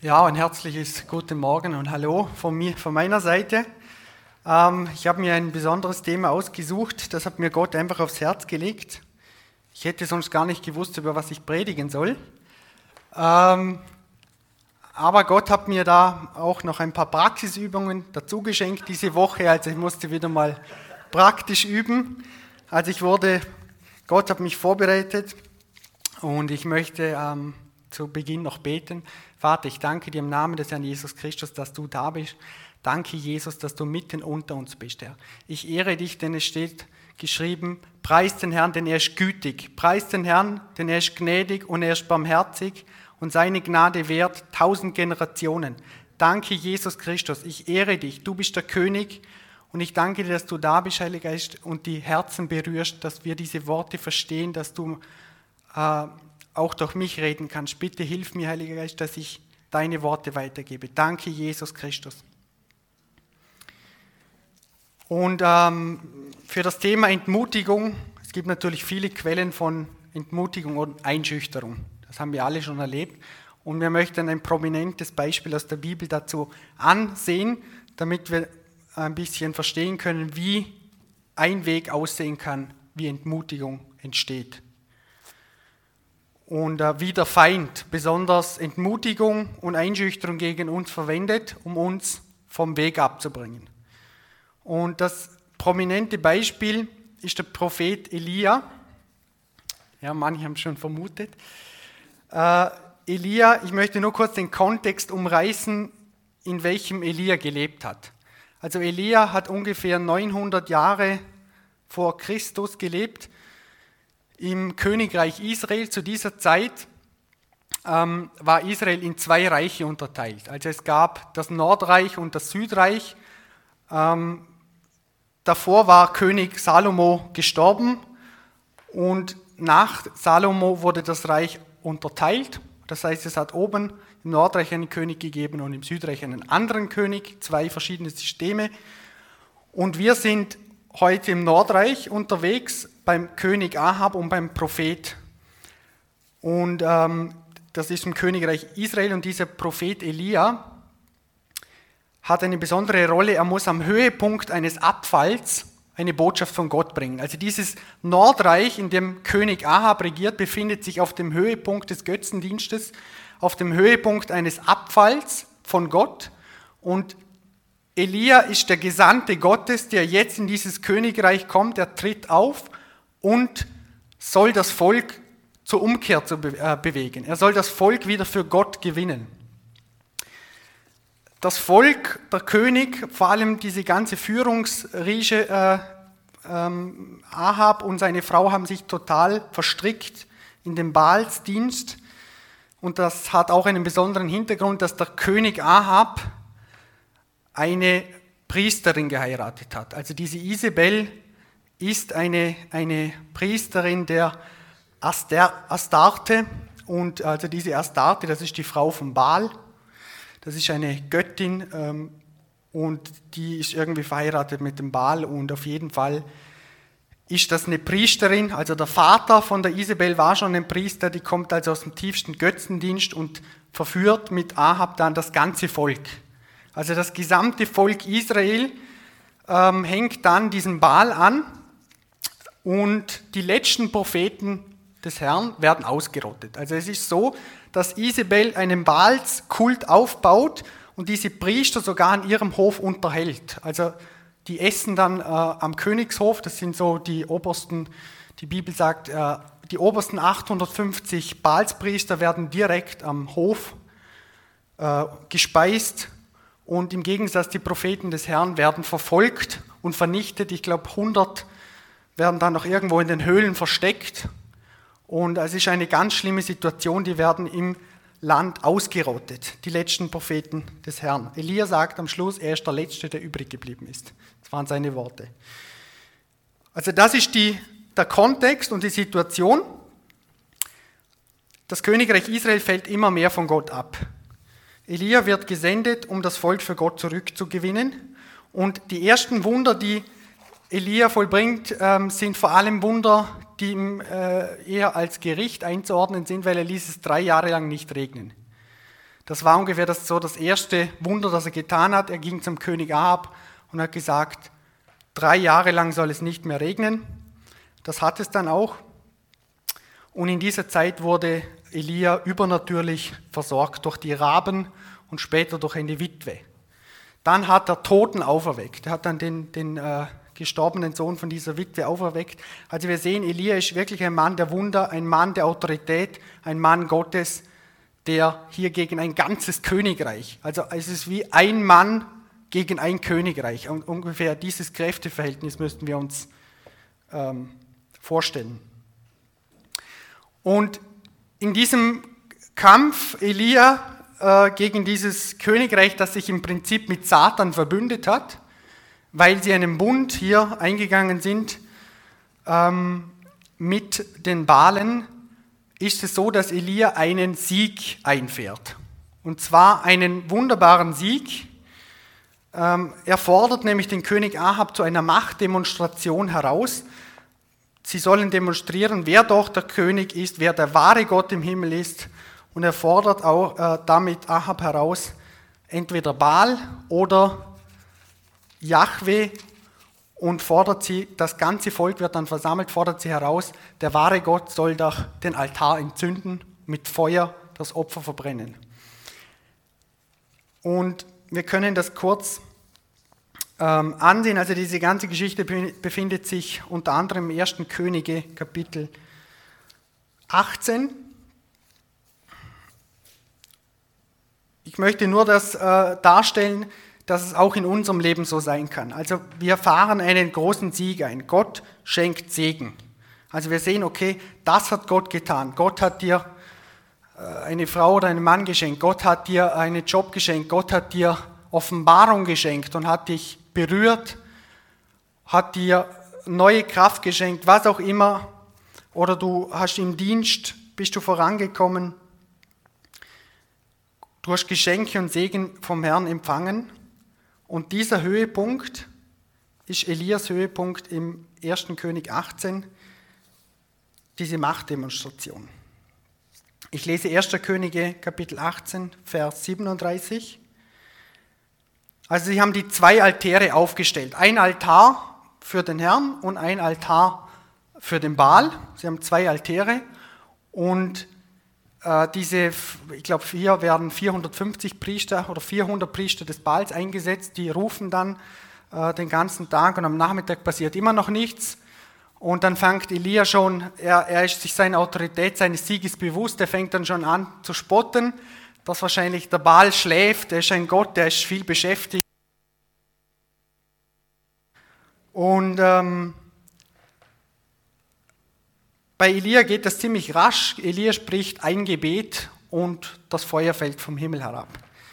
Ja, ein herzliches Guten Morgen und Hallo von meiner Seite. Ich habe mir ein besonderes Thema ausgesucht, das hat mir Gott einfach aufs Herz gelegt. Ich hätte sonst gar nicht gewusst, über was ich predigen soll. Aber Gott hat mir da auch noch ein paar Praxisübungen dazu geschenkt diese Woche, also ich musste wieder mal praktisch üben. Gott hat mich vorbereitet und ich möchte zu Beginn noch beten. Vater, ich danke dir im Namen des Herrn Jesus Christus, dass du da bist. Danke, Jesus, dass du mitten unter uns bist, Herr. Ich ehre dich, denn es steht geschrieben, preist den Herrn, denn er ist gütig. Preist den Herrn, denn er ist gnädig und er ist barmherzig und seine Gnade währt 1000 Generationen. Danke, Jesus Christus, ich ehre dich. Du bist der König und ich danke dir, dass du da bist, Heiliger Geist, und die Herzen berührst, dass wir diese Worte verstehen, dass du auch durch mich reden kannst. Bitte hilf mir, Heiliger Geist, dass ich deine Worte weitergebe. Danke, Jesus Christus. Und für das Thema Entmutigung, es gibt natürlich viele Quellen von Entmutigung und Einschüchterung. Das haben wir alle schon erlebt. Und wir möchten ein prominentes Beispiel aus der Bibel dazu ansehen, damit wir ein bisschen verstehen können, wie ein Weg aussehen kann, wie Entmutigung entsteht. Und wie der Feind besonders Entmutigung und Einschüchterung gegen uns verwendet, um uns vom Weg abzubringen. Und das prominente Beispiel ist der Prophet Elia. Ja, manche haben es schon vermutet. Elia, ich möchte nur kurz den Kontext umreißen, in welchem Elia gelebt hat. Also Elia hat ungefähr 900 Jahre vor Christus gelebt. Im Königreich Israel zu dieser Zeit war Israel in 2 Reiche unterteilt. Also es gab das Nordreich und das Südreich. Davor war König Salomo gestorben und nach Salomo wurde das Reich unterteilt. Das heißt, es hat oben im Nordreich einen König gegeben und im Südreich einen anderen König, 2 verschiedene Systeme. Und wir sind heute im Nordreich unterwegs beim König Ahab und beim Prophet. Und das ist im Königreich Israel und dieser Prophet Elia hat eine besondere Rolle. Er muss am Höhepunkt eines Abfalls eine Botschaft von Gott bringen. Also dieses Nordreich, in dem König Ahab regiert, befindet sich auf dem Höhepunkt des Götzendienstes, auf dem Höhepunkt eines Abfalls von Gott. Und Elia ist der Gesandte Gottes, der jetzt in dieses Königreich kommt. Er tritt auf und soll das Volk zur Umkehr bewegen. Er soll das Volk wieder für Gott gewinnen. Das Volk, der König, vor allem diese ganze Führungsriege Ahab und seine Frau haben sich total verstrickt in den Baalsdienst. Und das hat auch einen besonderen Hintergrund, dass der König Ahab eine Priesterin geheiratet hat. Also diese Isabel ist eine Priesterin der Astarte. Und also diese Astarte, das ist die Frau von Baal. Das ist eine Göttin und die ist irgendwie verheiratet mit dem Baal und auf jeden Fall ist das eine Priesterin. Also der Vater von der Isabel war schon ein Priester, die kommt also aus dem tiefsten Götzendienst und verführt mit Ahab dann das ganze Volk. Also das gesamte Volk Israel hängt dann diesen Baal an und die letzten Propheten des Herrn werden ausgerottet. Also es ist so, dass Isabel einen Baalskult aufbaut und diese Priester sogar an ihrem Hof unterhält. Also die essen dann am Königshof, das sind so die obersten, die Bibel sagt, die obersten 850 Baalspriester werden direkt am Hof gespeist und im Gegensatz die Propheten des Herrn werden verfolgt und vernichtet. Ich glaube 100 werden dann noch irgendwo in den Höhlen versteckt. Und es ist eine ganz schlimme Situation, die werden im Land ausgerottet, die letzten Propheten des Herrn. Elia sagt am Schluss, er ist der Letzte, der übrig geblieben ist. Das waren seine Worte. Also das ist der Kontext und die Situation. Das Königreich Israel fällt immer mehr von Gott ab. Elia wird gesendet, um das Volk für Gott zurückzugewinnen. Und die ersten Wunder, die Elia vollbringt, sind vor allem Wunder, die ihm eher als Gericht einzuordnen sind, weil er ließ es 3 Jahre lang nicht regnen. Das war ungefähr das erste Wunder, das er getan hat. Er ging zum König Ahab und hat gesagt, 3 Jahre lang soll es nicht mehr regnen. Das hat es dann auch. Und in dieser Zeit wurde Elia übernatürlich versorgt durch die Raben und später durch eine Witwe. Dann hat er Toten auferweckt. Er hat dann den gestorbenen Sohn von dieser Witwe auferweckt. Also wir sehen, Elia ist wirklich ein Mann der Wunder, ein Mann der Autorität, ein Mann Gottes, der hier gegen ein ganzes Königreich, also es ist wie ein Mann gegen ein Königreich. Und ungefähr dieses Kräfteverhältnis müssten wir uns vorstellen. Und in diesem Kampf Elia gegen dieses Königreich, das sich im Prinzip mit Satan verbündet hat, weil sie einen Bund hier eingegangen sind mit den Baalen, ist es so, dass Elia einen Sieg einfährt. Und zwar einen wunderbaren Sieg. Er fordert nämlich den König Ahab zu einer Machtdemonstration heraus. Sie sollen demonstrieren, wer doch der König ist, wer der wahre Gott im Himmel ist. Und er fordert auch damit Ahab heraus, entweder Baal oder Jahwe, und fordert sie, das ganze Volk wird dann versammelt, fordert sie heraus, der wahre Gott soll doch den Altar entzünden, mit Feuer das Opfer verbrennen. Und wir können das kurz ansehen. Also diese ganze Geschichte befindet sich unter anderem im 1. Könige, Kapitel 18. Ich möchte nur das darstellen, dass es auch in unserem Leben so sein kann. Also wir fahren einen großen Sieg ein. Gott schenkt Segen. Also wir sehen, okay, das hat Gott getan. Gott hat dir eine Frau oder einen Mann geschenkt. Gott hat dir einen Job geschenkt. Gott hat dir Offenbarung geschenkt und hat dich berührt, hat dir neue Kraft geschenkt, was auch immer. Oder du hast im Dienst, bist du vorangekommen. Du hast Geschenke und Segen vom Herrn empfangen. Und dieser Höhepunkt ist Elias Höhepunkt im 1. König 18, diese Machtdemonstration. Ich lese 1. Könige, Kapitel 18, Vers 37. Also sie haben die 2 Altäre aufgestellt. Ein Altar für den Herrn und ein Altar für den Baal. Sie haben 2 Altäre und ich glaube, hier werden 450 Priester oder 400 Priester des Baals eingesetzt, die rufen dann den ganzen Tag und am Nachmittag passiert immer noch nichts. Und dann fängt Elia schon, er ist sich seiner Autorität, seines Sieges bewusst, er fängt dann schon an zu spotten, dass wahrscheinlich der Baal schläft, er ist ein Gott, der ist viel beschäftigt. Und bei Elia geht das ziemlich rasch. Elia spricht ein Gebet und das Feuer fällt vom Himmel herab.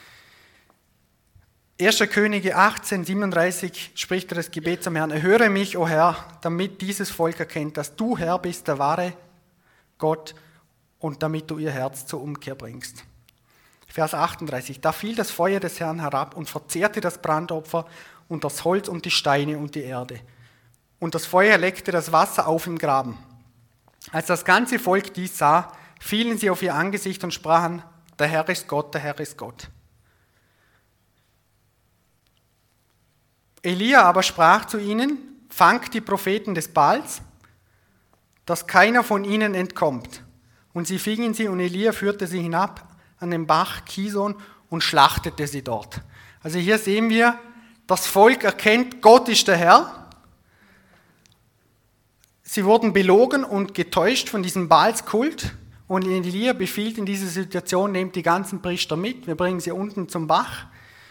1. Könige 18, 37 spricht er das Gebet zum Herrn. Erhöre mich, o Herr, damit dieses Volk erkennt, dass du Herr bist, der wahre Gott, und damit du ihr Herz zur Umkehr bringst. Vers 38. Da fiel das Feuer des Herrn herab und verzehrte das Brandopfer und das Holz und die Steine und die Erde. Und das Feuer leckte das Wasser auf im Graben. Als das ganze Volk dies sah, fielen sie auf ihr Angesicht und sprachen, der Herr ist Gott, der Herr ist Gott. Elia aber sprach zu ihnen, fangt die Propheten des Baals, dass keiner von ihnen entkommt. Und sie fingen sie und Elia führte sie hinab an den Bach Kison und schlachtete sie dort. Also hier sehen wir, das Volk erkennt, Gott ist der Herr. Sie wurden belogen und getäuscht von diesem Baalskult und Elia befiehlt in dieser Situation, nehmt die ganzen Priester mit, wir bringen sie unten zum Bach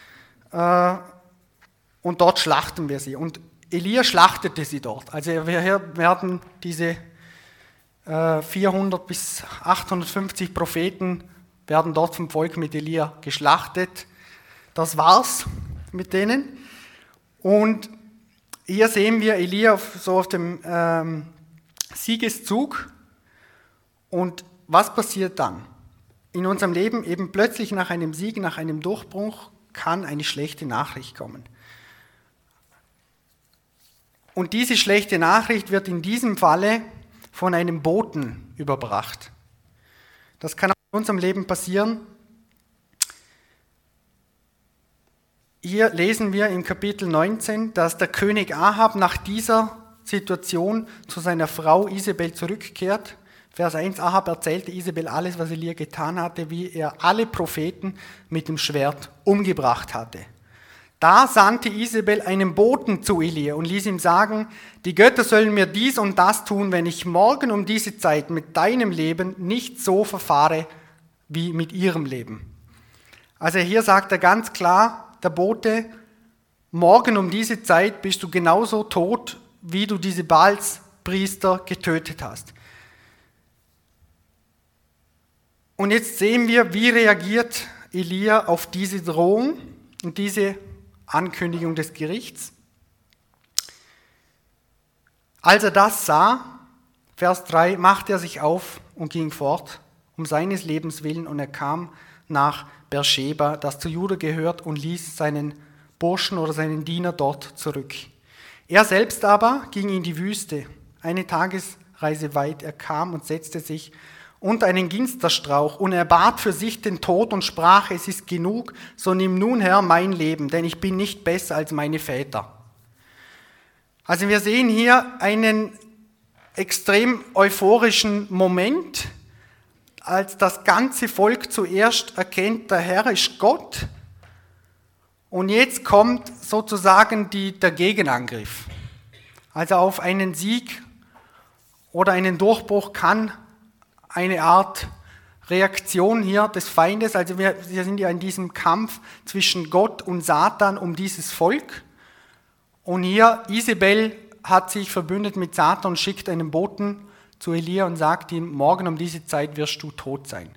und dort schlachten wir sie. Und Elia schlachtete sie dort. Also hier werden diese 400 bis 850 Propheten werden dort vom Volk mit Elia geschlachtet. Das war's mit denen. Und hier sehen wir Elia so auf dem Siegeszug. Und was passiert dann? In unserem Leben eben plötzlich nach einem Sieg, nach einem Durchbruch kann eine schlechte Nachricht kommen. Und diese schlechte Nachricht wird in diesem Falle von einem Boten überbracht. Das kann auch in unserem Leben passieren. Hier lesen wir im Kapitel 19, dass der König Ahab nach dieser Situation zu seiner Frau Isabel zurückkehrt. Vers 1, Ahab erzählte Isabel alles, was Elia getan hatte, wie er alle Propheten mit dem Schwert umgebracht hatte. Da sandte Isabel einen Boten zu Elia und ließ ihm sagen, die Götter sollen mir dies und das tun, wenn ich morgen um diese Zeit mit deinem Leben nicht so verfahre wie mit ihrem Leben. Also hier sagt er ganz klar, der Bote, morgen um diese Zeit bist du genauso tot, wie du diese Baalspriester getötet hast. Und jetzt sehen wir, wie reagiert Elia auf diese Drohung und diese Ankündigung des Gerichts. Als er das sah, Vers 3, machte er sich auf und ging fort, um seines Lebens willen, und er kam nach Beersheba, das zu Juda gehört, und ließ seinen Burschen oder seinen Diener dort zurück. Er selbst aber ging in die Wüste, eine Tagesreise weit. Er kam und setzte sich unter einen Ginsterstrauch und er bat für sich den Tod und sprach, es ist genug, so nimm nun, Herr, mein Leben, denn ich bin nicht besser als meine Väter. Also wir sehen hier einen extrem euphorischen Moment, als das ganze Volk zuerst erkennt, der Herr ist Gott, und jetzt kommt sozusagen der Gegenangriff. Also auf einen Sieg oder einen Durchbruch kann eine Art Reaktion hier des Feindes, also wir sind ja in diesem Kampf zwischen Gott und Satan um dieses Volk, und hier Isabel hat sich verbündet mit Satan und schickt einen Boten zu Elia und sagt ihm, morgen um diese Zeit wirst du tot sein.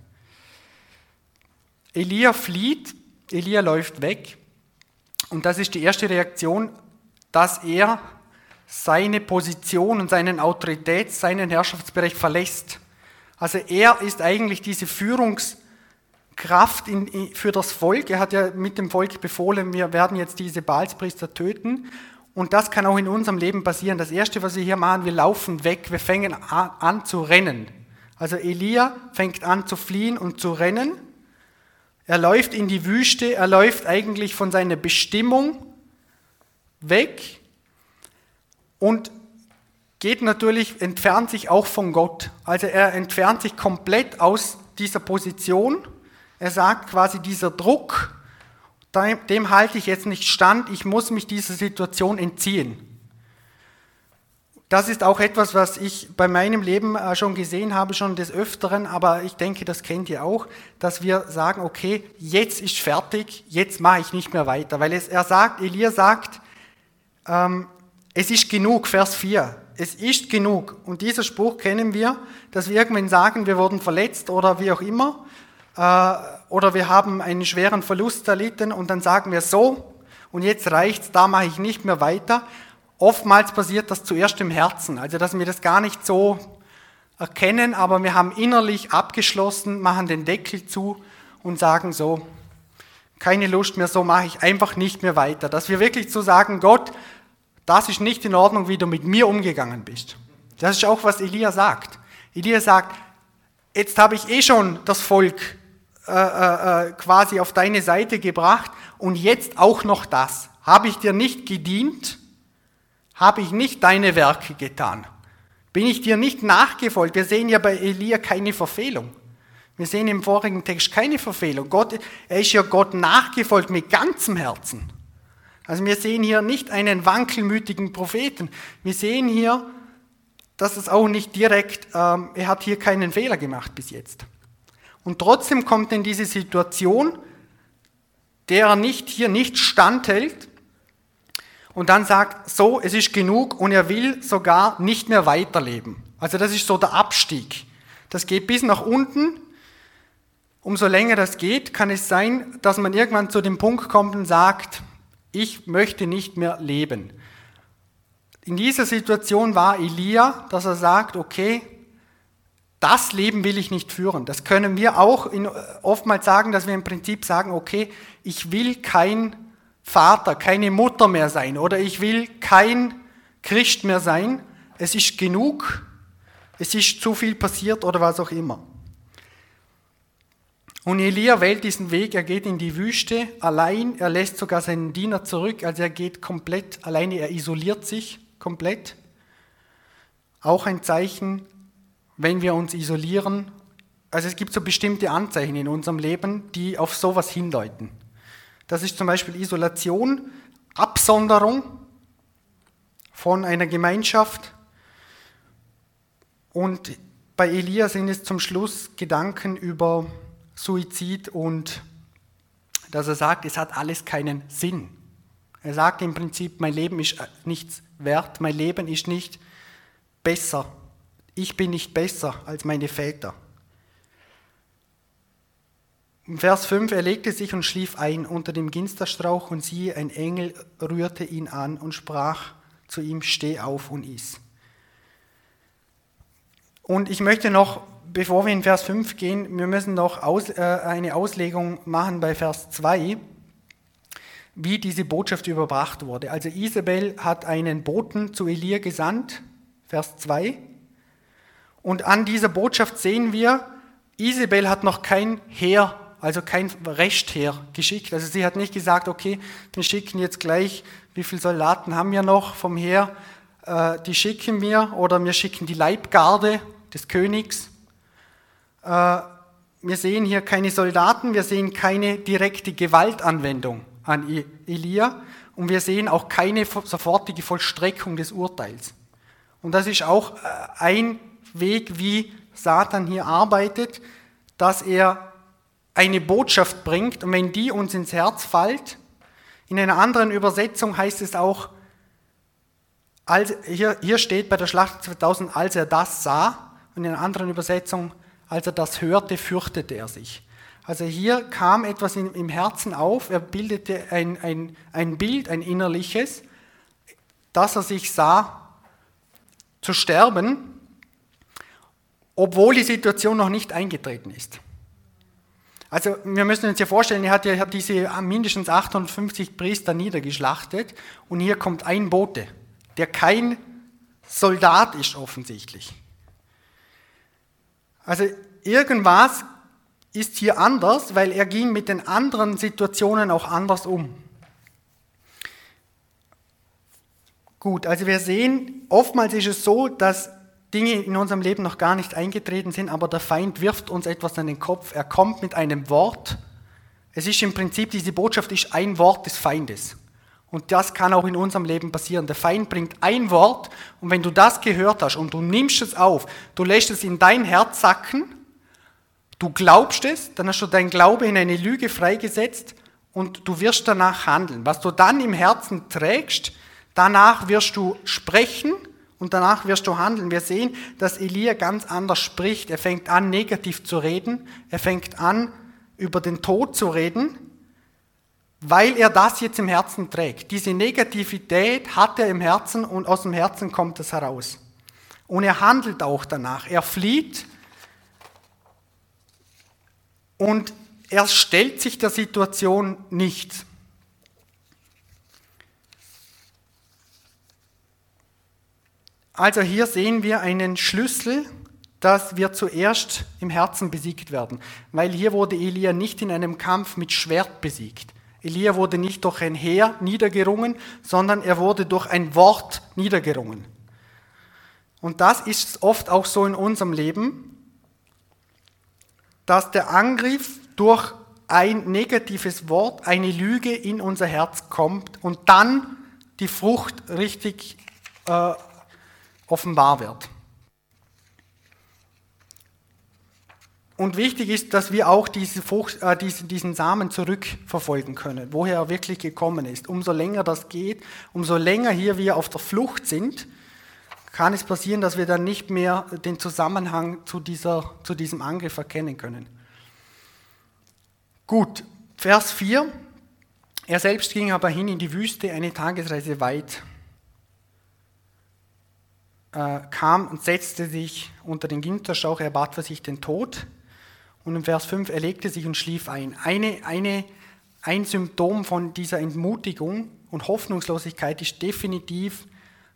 Elia flieht, Elia läuft weg, und das ist die erste Reaktion, dass er seine Position und seinen Autoritäts-, seinen Herrschaftsbereich verlässt. Also er ist eigentlich diese Führungskraft für das Volk. Er hat ja mit dem Volk befohlen, wir werden jetzt diese Baalspriester töten. Und das kann auch in unserem Leben passieren. Das Erste, was wir hier machen, wir laufen weg, wir fangen an zu rennen. Also Elia fängt an zu fliehen und zu rennen. Er läuft in die Wüste, er läuft eigentlich von seiner Bestimmung weg und entfernt sich auch von Gott. Also er entfernt sich komplett aus dieser Position. Er sagt quasi, dieser Druck, dem halte ich jetzt nicht stand, ich muss mich dieser Situation entziehen. Das ist auch etwas, was ich bei meinem Leben schon gesehen habe, schon des Öfteren, aber ich denke, das kennt ihr auch, dass wir sagen, okay, jetzt ist fertig, jetzt mache ich nicht mehr weiter. Weil Elia sagt, es ist genug, Vers 4, es ist genug. Und dieser Spruch kennen wir, dass wir irgendwann sagen, wir wurden verletzt oder wie auch immer, oder wir haben einen schweren Verlust erlitten und dann sagen wir so, und jetzt reicht's, da mache ich nicht mehr weiter. Oftmals passiert das zuerst im Herzen, also dass wir das gar nicht so erkennen, aber wir haben innerlich abgeschlossen, machen den Deckel zu und sagen so, keine Lust mehr, so mache ich einfach nicht mehr weiter. Dass wir wirklich so sagen, Gott, das ist nicht in Ordnung, wie du mit mir umgegangen bist. Das ist auch, was Elia sagt. Elia sagt, jetzt habe ich schon das Volk quasi auf deine Seite gebracht und jetzt auch noch das. Habe ich dir nicht gedient? Habe ich nicht deine Werke getan? Bin ich dir nicht nachgefolgt? Wir sehen ja bei Elia keine Verfehlung. Wir sehen im vorigen Text keine Verfehlung. Er ist ja Gott nachgefolgt mit ganzem Herzen. Also wir sehen hier nicht einen wankelmütigen Propheten. Wir sehen hier, dass es auch nicht direkt, er hat hier keinen Fehler gemacht bis jetzt. Und trotzdem kommt in diese Situation, der er hier nicht standhält, und dann sagt, so, es ist genug, und er will sogar nicht mehr weiterleben. Also das ist so der Abstieg. Das geht bis nach unten. Umso länger das geht, kann es sein, dass man irgendwann zu dem Punkt kommt und sagt, ich möchte nicht mehr leben. In dieser Situation war Elia, dass er sagt, okay, das Leben will ich nicht führen. Das können wir auch oftmals sagen, dass wir im Prinzip sagen, okay, ich will kein Vater, keine Mutter mehr sein oder ich will kein Christ mehr sein. Es ist genug, es ist zu viel passiert oder was auch immer. Und Elia wählt diesen Weg, er geht in die Wüste allein, er lässt sogar seinen Diener zurück, also er geht komplett alleine, er isoliert sich komplett. Auch ein Zeichen, wenn wir uns isolieren. Also es gibt so bestimmte Anzeichen in unserem Leben, die auf sowas hindeuten. Das ist zum Beispiel Isolation, Absonderung von einer Gemeinschaft. Und bei Elia sind es zum Schluss Gedanken über Suizid und dass er sagt, es hat alles keinen Sinn. Er sagt im Prinzip, mein Leben ist nichts wert, mein Leben ist nicht besser. Ich bin nicht besser als meine Väter. Im Vers 5, er legte sich und schlief ein unter dem Ginsterstrauch und siehe, ein Engel rührte ihn an und sprach zu ihm, steh auf und iss. Und ich möchte noch, bevor wir in Vers 5 gehen, wir müssen noch eine Auslegung machen bei Vers 2, wie diese Botschaft überbracht wurde. Also Isabel hat einen Boten zu Elia gesandt, Vers 2. Und an dieser Botschaft sehen wir, Isabel hat noch kein Heer, also kein Restheer geschickt. Also sie hat nicht gesagt, okay, wir schicken jetzt gleich, wie viele Soldaten haben wir noch vom Heer, die schicken wir, oder wir schicken die Leibgarde des Königs. Wir sehen hier keine Soldaten, wir sehen keine direkte Gewaltanwendung an Elia und wir sehen auch keine sofortige Vollstreckung des Urteils. Und das ist auch ein Weg, wie Satan hier arbeitet, dass er eine Botschaft bringt und wenn die uns ins Herz fällt, in einer anderen Übersetzung heißt es auch, hier steht bei der Schlacht 2000, als er das sah, und in einer anderen Übersetzung, als er das hörte, fürchtete er sich. Also hier kam etwas im Herzen auf, er bildete ein Bild, ein innerliches, dass er sich sah, zu sterben, obwohl die Situation noch nicht eingetreten ist. Also wir müssen uns ja vorstellen, er hat diese mindestens 850 Priester niedergeschlachtet und hier kommt ein Bote, der kein Soldat ist offensichtlich. Also irgendwas ist hier anders, weil er ging mit den anderen Situationen auch anders um. Gut, also wir sehen, oftmals ist es so, dass Dinge in unserem Leben noch gar nicht eingetreten sind, aber der Feind wirft uns etwas an den Kopf. Er kommt mit einem Wort. Es ist im Prinzip, diese Botschaft ist ein Wort des Feindes. Und das kann auch in unserem Leben passieren. Der Feind bringt ein Wort und wenn du das gehört hast und du nimmst es auf, du lässt es in dein Herz sacken, du glaubst es, dann hast du dein Glaube in eine Lüge freigesetzt und du wirst danach handeln. Was du dann im Herzen trägst, danach wirst du sprechen und danach wirst du handeln. Wir sehen, dass Elia ganz anders spricht. Er fängt an, negativ zu reden. Er fängt an, über den Tod zu reden, weil er das jetzt im Herzen trägt. Diese Negativität hat er im Herzen und aus dem Herzen kommt es heraus. Und er handelt auch danach. Er flieht und er stellt sich der Situation nicht. Also hier sehen wir einen Schlüssel, dass wir zuerst im Herzen besiegt werden. Weil hier wurde Elia nicht in einem Kampf mit Schwert besiegt. Elia wurde nicht durch ein Heer niedergerungen, sondern er wurde durch ein Wort niedergerungen. Und das ist oft auch so in unserem Leben, dass der Angriff durch ein negatives Wort, eine Lüge in unser Herz kommt und dann die Frucht richtig offenbar wird. Und wichtig ist, dass wir auch diesen Samen zurückverfolgen können, woher er wirklich gekommen ist. Umso länger das geht, umso länger hier wir auf der Flucht sind, kann es passieren, dass wir dann nicht mehr den Zusammenhang zu diesem Angriff erkennen können. Gut, Vers 4. Er selbst ging aber hin in die Wüste, eine Tagesreise weit, kam und setzte sich unter den Ginsterstrauch, er bat für sich den Tod. Und im Vers 5, er legte sich und schlief ein. Ein Symptom von dieser Entmutigung und Hoffnungslosigkeit ist definitiv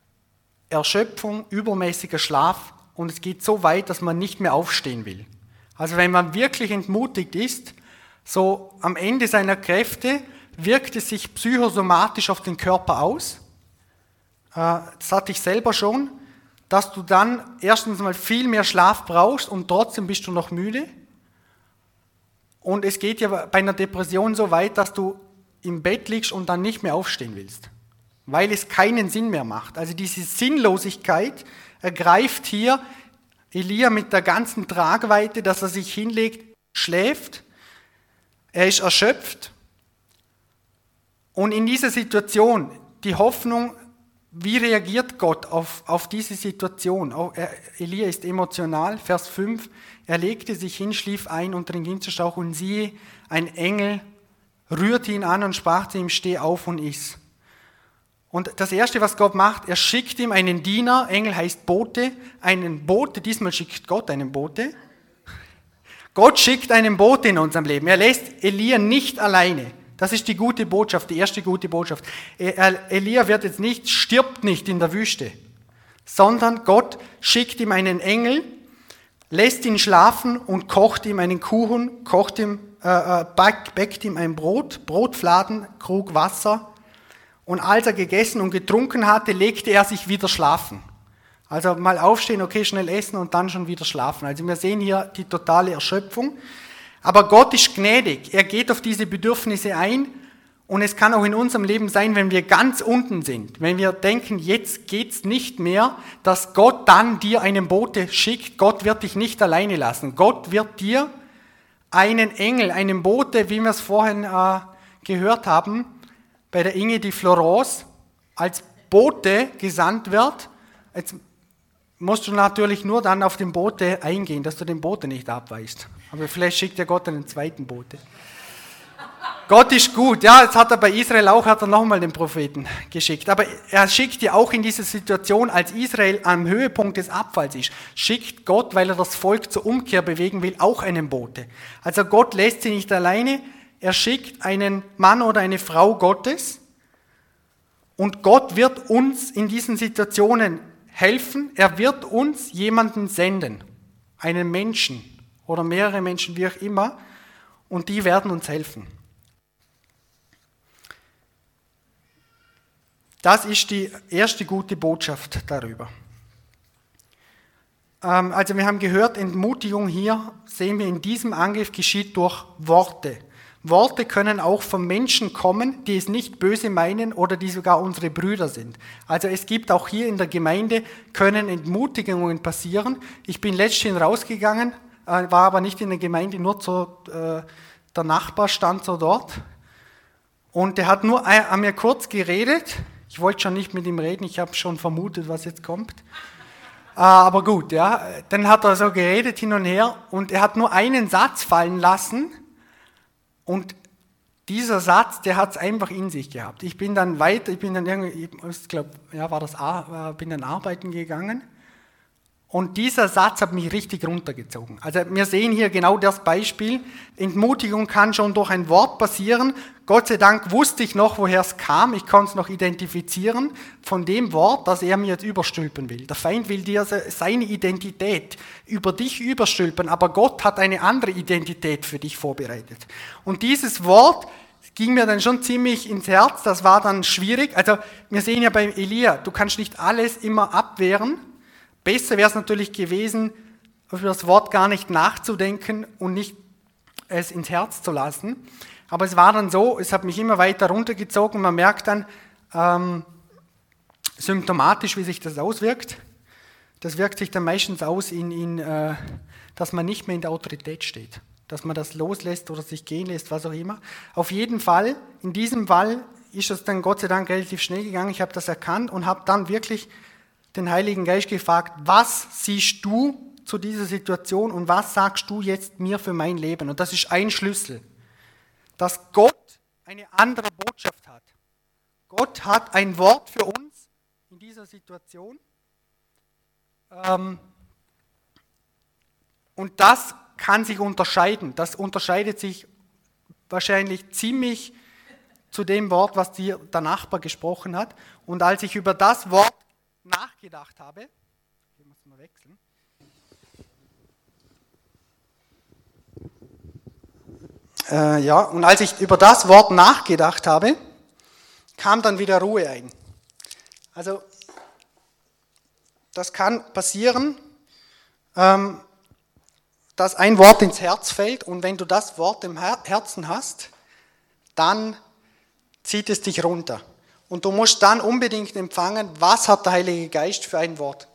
Erschöpfung, übermäßiger Schlaf und es geht so weit, dass man nicht mehr aufstehen will. Also wenn man wirklich entmutigt ist, so am Ende seiner Kräfte wirkt es sich psychosomatisch auf den Körper aus. Das hatte ich selber schon, dass du dann erstens mal viel mehr Schlaf brauchst und trotzdem bist du noch müde. Und es geht ja bei einer Depression so weit, dass du im Bett liegst und dann nicht mehr aufstehen willst, weil es keinen Sinn mehr macht. Also diese Sinnlosigkeit ergreift hier Elia mit der ganzen Tragweite, dass er sich hinlegt, schläft, er ist erschöpft. Und in dieser Situation, die Hoffnung, wie reagiert Gott auf diese Situation? Elia ist emotional, Vers 5, er legte sich hin, schlief ein unter den Ginsterstrauch und siehe, ein Engel rührte ihn an und sprach zu ihm, steh auf und iss. Und das Erste, was Gott macht, er schickt ihm einen Diener, Engel heißt Bote, einen Bote, diesmal schickt Gott einen Bote. Gott schickt einen Bote in unserem Leben, er lässt Elia nicht alleine. Das ist die gute Botschaft, die erste gute Botschaft. Elia stirbt nicht in der Wüste, sondern Gott schickt ihm einen Engel, lässt ihn schlafen und kocht ihm einen Kuchen, backt ihm ein Brotfladen, Krug Wasser. Und als er gegessen und getrunken hatte, legte er sich wieder schlafen. Also mal aufstehen, okay, schnell essen und dann schon wieder schlafen. Also wir sehen hier die totale Erschöpfung. Aber Gott ist gnädig, er geht auf diese Bedürfnisse ein und es kann auch in unserem Leben sein, wenn wir ganz unten sind, wenn wir denken, jetzt geht's nicht mehr, dass Gott dann dir einen Bote schickt, Gott wird dich nicht alleine lassen. Gott wird dir einen Engel, einen Bote, wie wir es vorhin gehört haben, bei der Inge die Florence, als Bote gesandt wird. Jetzt musst du natürlich nur dann auf den Bote eingehen, dass du den Bote nicht abweist. Aber vielleicht schickt ja Gott einen zweiten Bote. Gott ist gut, ja, jetzt hat er bei Israel auch, nochmal den Propheten geschickt. Aber er schickt ja auch in dieser Situation, als Israel am Höhepunkt des Abfalls ist, schickt Gott, weil er das Volk zur Umkehr bewegen will, auch einen Bote. Also Gott lässt sie nicht alleine, er schickt einen Mann oder eine Frau Gottes und Gott wird uns in diesen Situationen helfen, er wird uns jemanden senden, einen Menschen oder mehrere Menschen, wie auch immer, und die werden uns helfen. Das ist die erste gute Botschaft darüber. Also wir haben gehört, Entmutigung hier, sehen wir in diesem Angriff, geschieht durch Worte. Worte können auch von Menschen kommen, die es nicht böse meinen oder die sogar unsere Brüder sind. Also es gibt auch hier in der Gemeinde, können Entmutigungen passieren. Ich bin letztens rausgegangen, war aber nicht in der Gemeinde, nur der Nachbar stand so dort. Und der hat nur an mir kurz geredet. Ich wollte schon nicht mit ihm reden, ich habe schon vermutet, was jetzt kommt. Aber gut, ja. Dann hat er so geredet hin und her und er hat nur einen Satz fallen lassen. Und dieser Satz, der hat es einfach in sich gehabt. Ich bin dann weiter, bin dann arbeiten gegangen. Und dieser Satz hat mich richtig runtergezogen. Also wir sehen hier genau das Beispiel. Entmutigung kann schon durch ein Wort passieren. Gott sei Dank wusste ich noch, woher es kam. Ich konnte es noch identifizieren von dem Wort, das er mir jetzt überstülpen will. Der Feind will dir seine Identität über dich überstülpen, aber Gott hat eine andere Identität für dich vorbereitet. Und dieses Wort ging mir dann schon ziemlich ins Herz. Das war dann schwierig. Also wir sehen ja bei Elia, du kannst nicht alles immer abwehren. Besser wäre es natürlich gewesen, über das Wort gar nicht nachzudenken und nicht es ins Herz zu lassen. Aber es war dann so, es hat mich immer weiter runtergezogen. Man merkt dann symptomatisch, wie sich das auswirkt. Das wirkt sich dann meistens aus, dass man nicht mehr in der Autorität steht. Dass man das loslässt oder sich gehen lässt, was auch immer. Auf jeden Fall, in diesem Fall ist es dann Gott sei Dank relativ schnell gegangen. Ich habe das erkannt und habe dann wirklich den Heiligen Geist gefragt, was siehst du zu dieser Situation und was sagst du jetzt mir für mein Leben? Und das ist ein Schlüssel, dass Gott eine andere Botschaft hat. Gott hat ein Wort für uns in dieser Situation und das kann sich unterscheiden. Das unterscheidet sich wahrscheinlich ziemlich zu dem Wort, was dir der Nachbar gesprochen hat. Und als ich über das Wort nachgedacht habe, ich muss mal wechseln. Und als ich über das Wort nachgedacht habe, kam dann wieder Ruhe ein. Also, das kann passieren, dass ein Wort ins Herz fällt und wenn du das Wort im Herzen hast, dann zieht es dich runter. Und du musst dann unbedingt empfangen, was hat der Heilige Geist für ein Wort.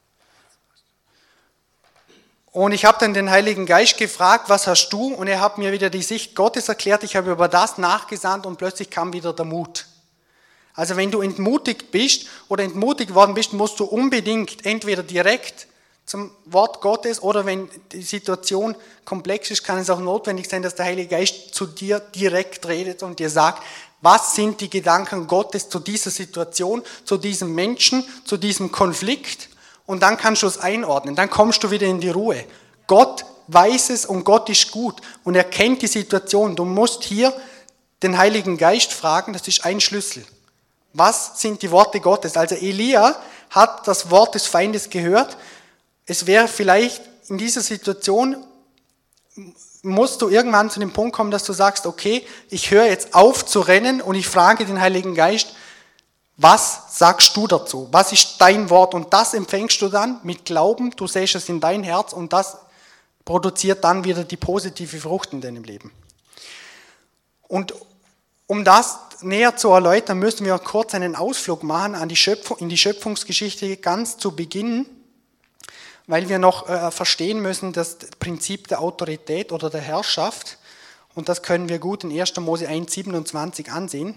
Und ich habe dann den Heiligen Geist gefragt, was hast du? Und er hat mir wieder die Sicht Gottes erklärt, ich habe über das nachgesandt und plötzlich kam wieder der Mut. Also wenn du entmutigt bist oder entmutigt worden bist, musst du unbedingt entweder direkt zum Wort Gottes oder wenn die Situation komplex ist, kann es auch notwendig sein, dass der Heilige Geist zu dir direkt redet und dir sagt, was sind die Gedanken Gottes zu dieser Situation, zu diesem Menschen, zu diesem Konflikt und dann kannst du es einordnen, dann kommst du wieder in die Ruhe. Gott weiß es und Gott ist gut und er kennt die Situation. Du musst hier den Heiligen Geist fragen, das ist ein Schlüssel. Was sind die Worte Gottes? Also Elia hat das Wort des Feindes gehört. Es wäre vielleicht in dieser Situation, musst du irgendwann zu dem Punkt kommen, dass du sagst, okay, ich höre jetzt auf zu rennen und ich frage den Heiligen Geist, was sagst du dazu? Was ist dein Wort? Und das empfängst du dann mit Glauben, du säst es in dein Herz und das produziert dann wieder die positive Frucht in deinem Leben. Und um das näher zu erläutern, müssen wir kurz einen Ausflug machen in die Schöpfungsgeschichte ganz zu Beginn, weil wir noch verstehen müssen, das Prinzip der Autorität oder der Herrschaft, und das können wir gut in 1. Mose 1,27 ansehen,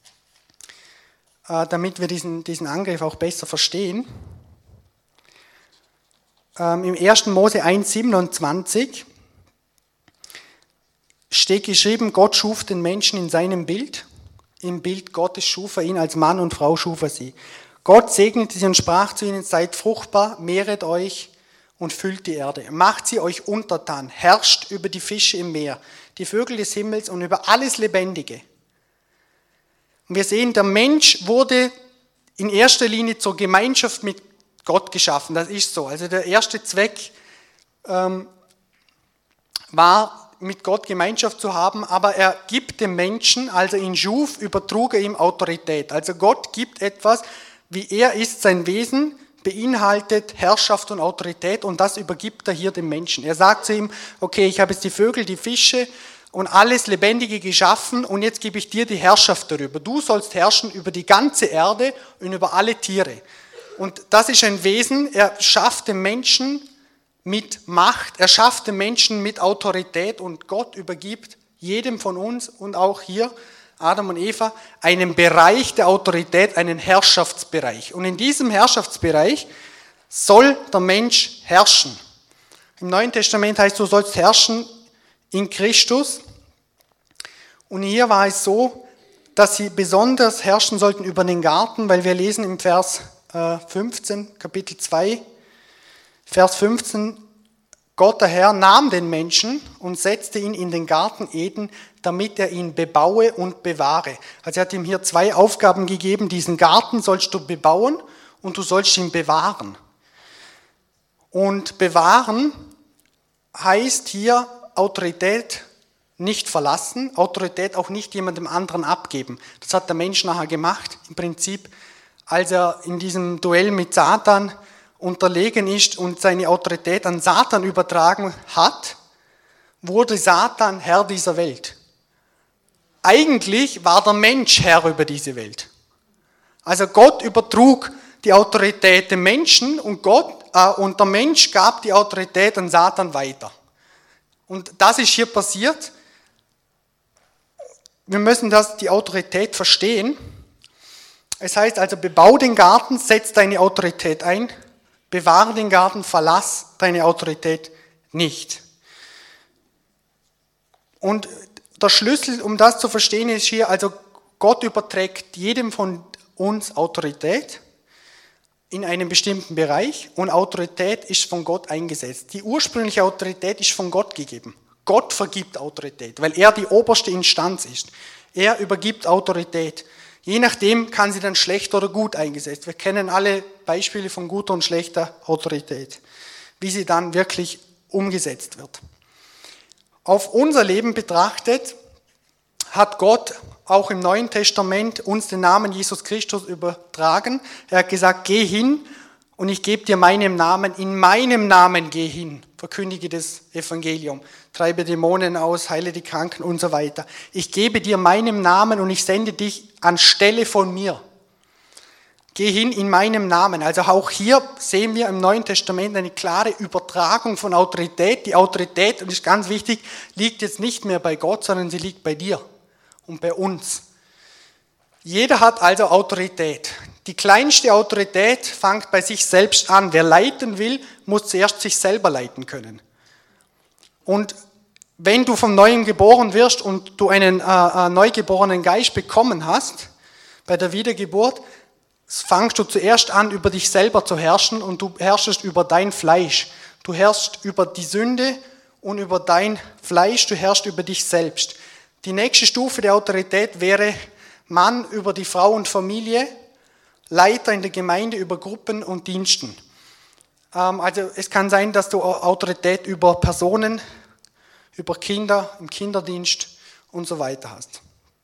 damit wir diesen Angriff auch besser verstehen. Im 1. Mose 1,27 steht geschrieben, Gott schuf den Menschen in seinem Bild. Im Bild Gottes schuf er ihn, als Mann und Frau schuf er sie. Gott segnete sie und sprach zu ihnen, seid fruchtbar, mehret euch und füllt die Erde. Macht sie euch untertan, herrscht über die Fische im Meer, die Vögel des Himmels und über alles Lebendige. Und wir sehen, der Mensch wurde in erster Linie zur Gemeinschaft mit Gott geschaffen. Das ist so. Also der erste Zweck war, mit Gott Gemeinschaft zu haben, aber er gibt dem Menschen, als er ihn schuf, übertrug er ihm Autorität. Also Gott gibt etwas, wie er ist, sein Wesen beinhaltet Herrschaft und Autorität und das übergibt er hier dem Menschen. Er sagt zu ihm, okay, ich habe jetzt die Vögel, die Fische und alles Lebendige geschaffen und jetzt gebe ich dir die Herrschaft darüber. Du sollst herrschen über die ganze Erde und über alle Tiere. Und das ist ein Wesen, er schafft den Menschen mit Macht, er schafft den Menschen mit Autorität und Gott übergibt jedem von uns und auch hier, Adam und Eva, einen Bereich der Autorität, einen Herrschaftsbereich. Und in diesem Herrschaftsbereich soll der Mensch herrschen. Im Neuen Testament heißt, du sollst herrschen in Christus. Und hier war es so, dass sie besonders herrschen sollten über den Garten, weil wir lesen im Vers 15, Kapitel 2, Vers 15, Gott der Herr nahm den Menschen und setzte ihn in den Garten Eden, damit er ihn bebaue und bewahre. Also er hat ihm hier zwei Aufgaben gegeben, diesen Garten sollst du bebauen und du sollst ihn bewahren. Und bewahren heißt hier Autorität nicht verlassen, Autorität auch nicht jemandem anderen abgeben. Das hat der Mensch nachher gemacht, im Prinzip, als er in diesem Duell mit Satan unterlegen ist und seine Autorität an Satan übertragen hat, wurde Satan Herr dieser Welt. Eigentlich war der Mensch Herr über diese Welt. Also Gott übertrug die Autorität dem Menschen und der Mensch gab die Autorität an Satan weiter. Und das ist hier passiert. Wir müssen die Autorität verstehen. Es heißt also, bebau den Garten, setz deine Autorität ein. Bewahre den Garten, verlass deine Autorität nicht. Und der Schlüssel, um das zu verstehen, ist hier, also Gott überträgt jedem von uns Autorität in einem bestimmten Bereich und Autorität ist von Gott eingesetzt. Die ursprüngliche Autorität ist von Gott gegeben. Gott vergibt Autorität, weil er die oberste Instanz ist. Er übergibt Autorität. Je nachdem kann sie dann schlecht oder gut eingesetzt. Wir kennen alle Beispiele von guter und schlechter Autorität, wie sie dann wirklich umgesetzt wird. Auf unser Leben betrachtet, hat Gott auch im Neuen Testament uns den Namen Jesus Christus übertragen. Er hat gesagt, geh hin und ich gebe dir meinen Namen, in meinem Namen geh hin, verkündige das Evangelium, treibe Dämonen aus, heile die Kranken und so weiter. Ich gebe dir meinen Namen und ich sende dich anstelle von mir. Geh hin in meinem Namen. Also auch hier sehen wir im Neuen Testament eine klare Übertragung von Autorität. Die Autorität, und das ist ganz wichtig, liegt jetzt nicht mehr bei Gott, sondern sie liegt bei dir und bei uns. Jeder hat also Autorität. Die kleinste Autorität fängt bei sich selbst an. Wer leiten will, muss zuerst sich selber leiten können. Und wenn du vom Neuen geboren wirst und du einen neugeborenen Geist bekommen hast, bei der Wiedergeburt, fangst du zuerst an, über dich selber zu herrschen und du herrschst über dein Fleisch. Du herrschst über die Sünde und über dein Fleisch, du herrschst über dich selbst. Die nächste Stufe der Autorität wäre Mann über die Frau und Familie, Leiter in der Gemeinde über Gruppen und Diensten. Also es kann sein, dass du Autorität über Personen, über Kinder, im Kinderdienst und so weiter hast.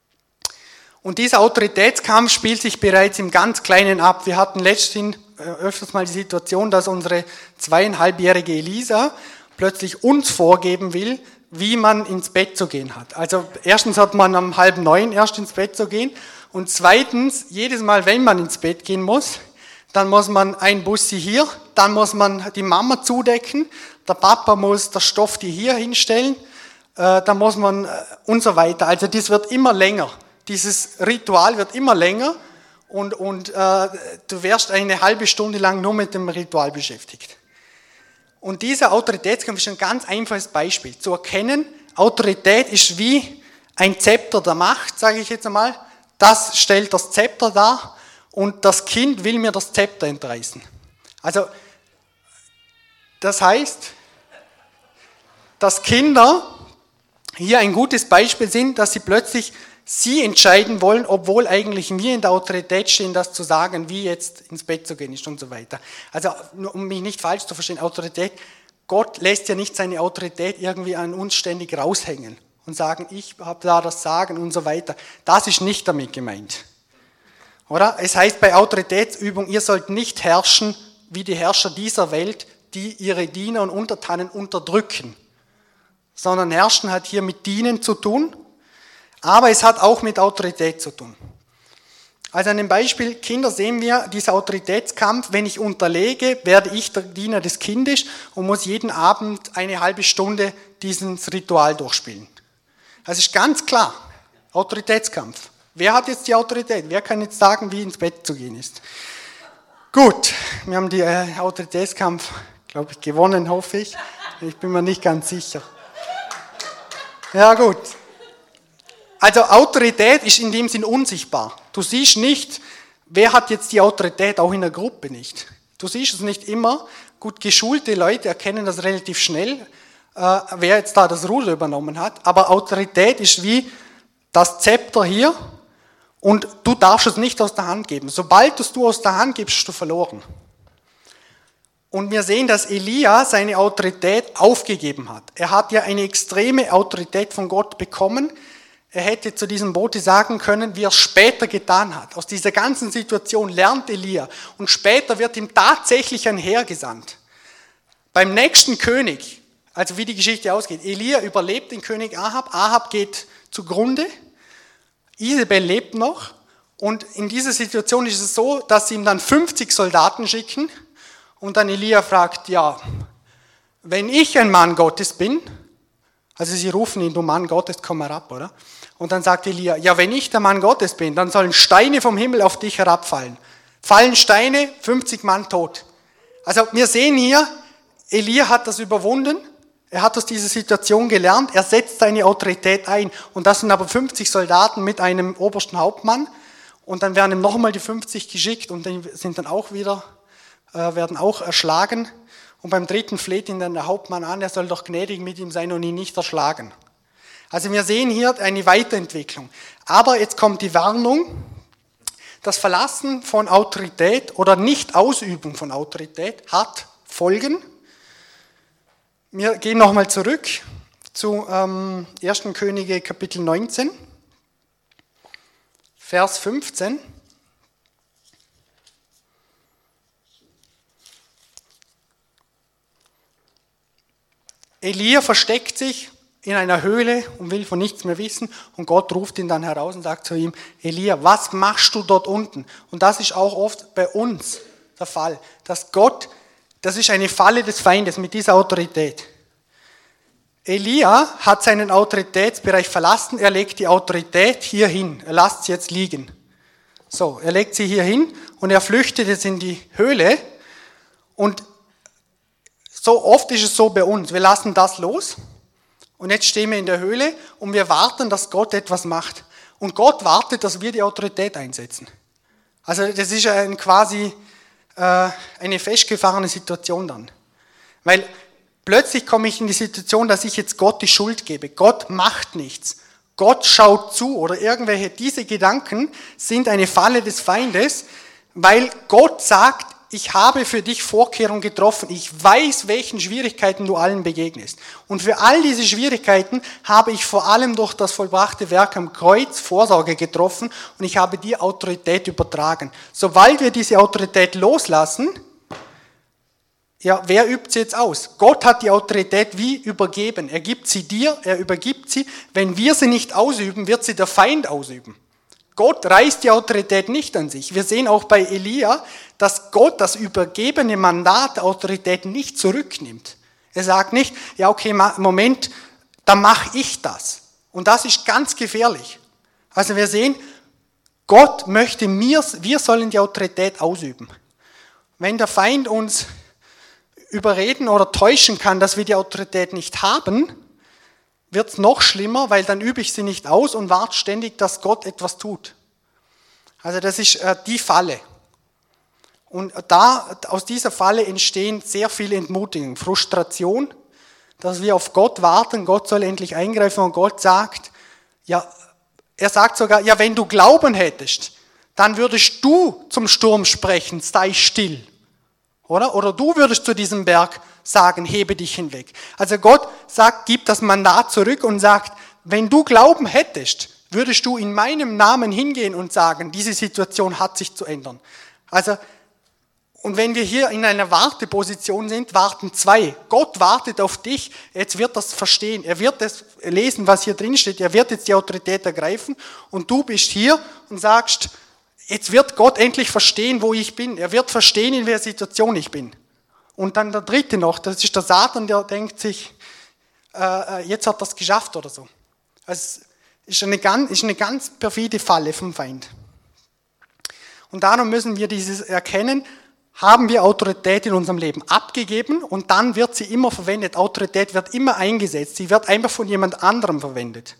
Und dieser Autoritätskampf spielt sich bereits im ganz Kleinen ab. Wir hatten letztens öfters mal die Situation, dass unsere 2,5-jährige Elisa plötzlich uns vorgeben will, wie man ins Bett zu gehen hat. Also erstens hat man um 8:30 erst ins Bett zu gehen und zweitens, jedes Mal, wenn man ins Bett gehen muss, dann muss man ein Bussi hier, dann muss man die Mama zudecken, der Papa muss das Stoff die hier hinstellen, dann muss man und so weiter. Also das wird immer länger. Dieses Ritual wird immer länger und du wärst eine halbe Stunde lang nur mit dem Ritual beschäftigt. Und dieser Autoritätskampf ist ein ganz einfaches Beispiel. Zu erkennen, Autorität ist wie ein Zepter der Macht, sage ich jetzt einmal. Das stellt das Zepter dar und das Kind will mir das Zepter entreißen. Also, das heißt, dass Kinder hier ein gutes Beispiel sind, dass sie plötzlich sie entscheiden wollen, obwohl eigentlich wir in der Autorität stehen, das zu sagen, wie jetzt ins Bett zu gehen ist und so weiter. Also, um mich nicht falsch zu verstehen, Autorität, Gott lässt ja nicht seine Autorität irgendwie an uns ständig raushängen und sagen, ich habe da das Sagen und so weiter. Das ist nicht damit gemeint. Oder? Es heißt bei Autoritätsübung, ihr sollt nicht herrschen wie die Herrscher dieser Welt, die ihre Diener und Untertanen unterdrücken, sondern herrschen hat hier mit Dienen zu tun, aber es hat auch mit Autorität zu tun. Also an dem Beispiel Kinder sehen wir dieser Autoritätskampf, wenn ich unterlege, werde ich der Diener des Kindes und muss jeden Abend eine halbe Stunde dieses Ritual durchspielen. Das ist ganz klar, Autoritätskampf. Wer hat jetzt die Autorität? Wer kann jetzt sagen, wie ins Bett zu gehen ist? Gut, wir haben den Autoritätskampf, glaube ich, gewonnen, hoffe ich. Ich bin mir nicht ganz sicher. Ja gut. Also Autorität ist in dem Sinn unsichtbar. Du siehst nicht, wer hat jetzt die Autorität, auch in der Gruppe nicht. Du siehst es nicht immer. Gut, geschulte Leute erkennen das relativ schnell, wer jetzt da das Ruder übernommen hat. Aber Autorität ist wie das Zepter hier und du darfst es nicht aus der Hand geben. Sobald du es aus der Hand gibst, hast du verloren. Und wir sehen, dass Elia seine Autorität aufgegeben hat. Er hat ja eine extreme Autorität von Gott bekommen. Er hätte zu diesem Bote sagen können, wie er es später getan hat. Aus dieser ganzen Situation lernt Elia und später wird ihm tatsächlich ein Heer gesandt. Beim nächsten König, also wie die Geschichte ausgeht, Elia überlebt den König Ahab, Ahab geht zugrunde, Isabel lebt noch und in dieser Situation ist es so, dass sie ihm dann 50 Soldaten schicken und dann Elia fragt, ja, wenn ich ein Mann Gottes bin, also sie rufen ihn, du Mann Gottes, komm herab, oder? Und dann sagt Elia, ja, wenn ich der Mann Gottes bin, dann sollen Steine vom Himmel auf dich herabfallen. Fallen Steine, 50 Mann tot. Also wir sehen hier, Elia hat das überwunden, er hat aus dieser Situation gelernt, er setzt seine Autorität ein. Und das sind aber 50 Soldaten mit einem obersten Hauptmann. Und dann werden ihm nochmal die 50 geschickt und die sind dann auch wieder, werden auch erschlagen. Und beim dritten fleht ihn dann der Hauptmann an, er soll doch gnädig mit ihm sein und ihn nicht erschlagen. Also wir sehen hier eine Weiterentwicklung. Aber jetzt kommt die Warnung, das Verlassen von Autorität oder Nicht-Ausübung von Autorität hat Folgen. Wir gehen nochmal zurück. zu 1. Könige Kapitel 19, Vers 15. Elia versteckt sich in einer Höhle und will von nichts mehr wissen und Gott ruft ihn dann heraus und sagt zu ihm, Elia, was machst du dort unten? Und das ist auch oft bei uns der Fall, dass Gott, das ist eine Falle des Feindes mit dieser Autorität. Elia hat seinen Autoritätsbereich verlassen, er legt die Autorität hier hin, er lässt sie jetzt liegen. So, er legt sie hier hin und er flüchtet jetzt in die Höhle und so oft ist es so bei uns, wir lassen das los und jetzt stehen wir in der Höhle und wir warten, dass Gott etwas macht. Und Gott wartet, dass wir die Autorität einsetzen. Also das ist quasi eine festgefahrene Situation dann. Weil plötzlich komme ich in die Situation, dass ich jetzt Gott die Schuld gebe. Gott macht nichts. Gott schaut zu oder diese Gedanken sind eine Falle des Feindes, weil Gott sagt, ich habe für dich Vorkehrungen getroffen. Ich weiß, welchen Schwierigkeiten du allen begegnest. Und für all diese Schwierigkeiten habe ich vor allem durch das vollbrachte Werk am Kreuz Vorsorge getroffen und ich habe dir Autorität übertragen. Sobald wir diese Autorität loslassen, ja, wer übt sie jetzt aus? Gott hat die Autorität wie übergeben. Er gibt sie dir, er übergibt sie. Wenn wir sie nicht ausüben, wird sie der Feind ausüben. Gott reißt die Autorität nicht an sich. Wir sehen auch bei Elia, dass Gott das übergebene Mandat der Autorität nicht zurücknimmt. Er sagt nicht, ja okay, Moment, dann mache ich das. Und das ist ganz gefährlich. Also wir sehen, Gott möchte wir sollen die Autorität ausüben. Wenn der Feind uns überreden oder täuschen kann, dass wir die Autorität nicht haben, wird es noch schlimmer, weil dann übe ich sie nicht aus und warte ständig, dass Gott etwas tut. Also das ist die Falle. Und aus dieser Falle entstehen sehr viele Entmutigungen, Frustration, dass wir auf Gott warten, Gott soll endlich eingreifen und Gott sagt, ja, er sagt sogar, ja, wenn du Glauben hättest, dann würdest du zum Sturm sprechen, sei still. Oder du würdest zu diesem Berg sagen, hebe dich hinweg. Also Gott gibt das Mandat zurück und sagt, wenn du Glauben hättest, würdest du in meinem Namen hingehen und sagen, diese Situation hat sich zu ändern. Also, und wenn wir hier in einer Warteposition sind, warten zwei. Gott wartet auf dich, jetzt wird das verstehen, er wird das lesen, was hier drin steht, er wird jetzt die Autorität ergreifen und du bist hier und sagst, jetzt wird Gott endlich verstehen, wo ich bin. Er wird verstehen, in welcher Situation ich bin. Und dann der dritte noch, das ist der Satan, der denkt sich, jetzt hat er es geschafft oder so. Also es ist eine ganz perfide Falle vom Feind. Und darum müssen wir dieses erkennen, haben wir Autorität in unserem Leben abgegeben und dann wird sie immer verwendet. Autorität wird immer eingesetzt, sie wird einfach von jemand anderem verwendet.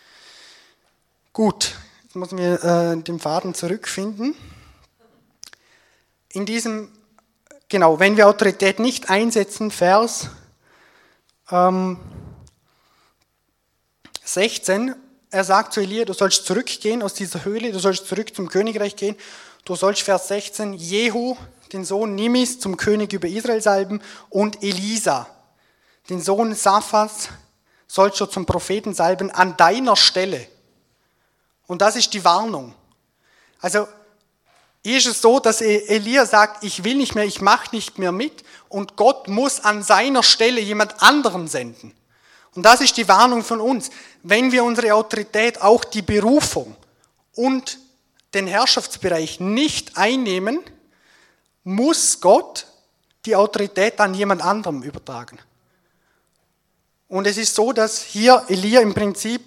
Gut. Jetzt müssen wir den Faden zurückfinden. Wenn wir Autorität nicht einsetzen, Vers 16, er sagt zu Elia, du sollst zurückgehen aus dieser Höhle, du sollst zurück zum Königreich gehen, du sollst, Vers 16, Jehu, den Sohn Nimis, zum König über Israel salben und Elisa, den Sohn Saphas, sollst du zum Propheten salben an deiner Stelle. Und das ist die Warnung. Also hier ist es so, dass Elia sagt, ich will nicht mehr, ich mache nicht mehr mit und Gott muss an seiner Stelle jemand anderen senden. Und das ist die Warnung von uns. Wenn wir unsere Autorität, auch die Berufung und den Herrschaftsbereich nicht einnehmen, muss Gott die Autorität an jemand anderem übertragen. Und es ist so, dass hier Elia im Prinzip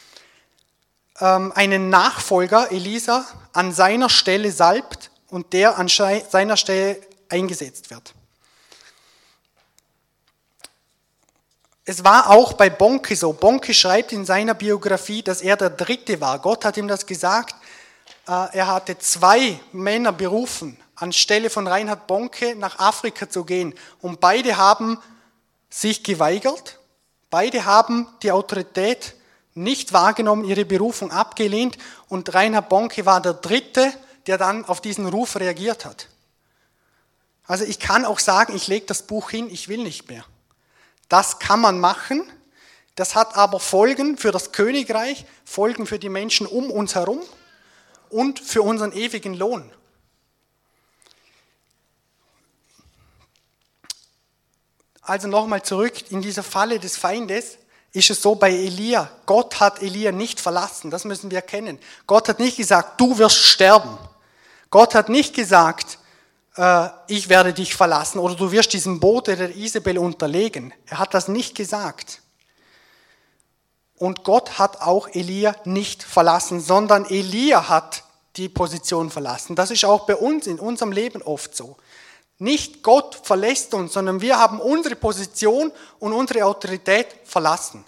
einen Nachfolger, Elisa, an seiner Stelle salbt und der an seiner Stelle eingesetzt wird. Es war auch bei Bonke so. Bonke schreibt in seiner Biografie, dass er der Dritte war. Gott hat ihm das gesagt. Er hatte 2 Männer berufen, anstelle von Reinhard Bonke nach Afrika zu gehen. Und beide haben sich geweigert. Beide haben die Autorität nicht wahrgenommen, ihre Berufung abgelehnt. Und Reinhard Bonke war der Dritte, der dann auf diesen Ruf reagiert hat. Also ich kann auch sagen, ich lege das Buch hin, ich will nicht mehr. Das kann man machen. Das hat aber Folgen für das Königreich, Folgen für die Menschen um uns herum und für unseren ewigen Lohn. Also nochmal zurück, in dieser Falle des Feindes ist es so bei Elia, Gott hat Elia nicht verlassen, das müssen wir erkennen. Gott hat nicht gesagt, du wirst sterben. Gott hat nicht gesagt, ich werde dich verlassen oder du wirst diesem Bote der Isabel unterlegen. Er hat das nicht gesagt. Und Gott hat auch Elia nicht verlassen, sondern Elia hat die Position verlassen. Das ist auch bei uns in unserem Leben oft so. Nicht Gott verlässt uns, sondern wir haben unsere Position und unsere Autorität verlassen.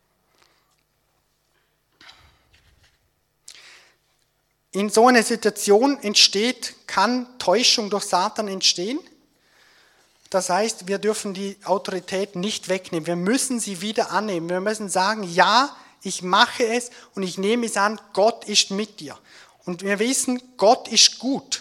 In so einer Situation kann Täuschung durch Satan entstehen. Das heißt, wir dürfen die Autorität nicht wegnehmen. Wir müssen sie wieder annehmen. Wir müssen sagen, ja, ich mache es und ich nehme es an, Gott ist mit dir. Und wir wissen, Gott ist gut.